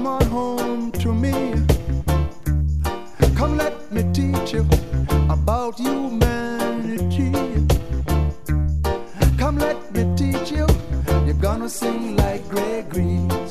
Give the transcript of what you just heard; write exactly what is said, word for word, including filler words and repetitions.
come on home to me. Come let me teach you about humanity. Come let me teach you. You're gonna sing like Gregory.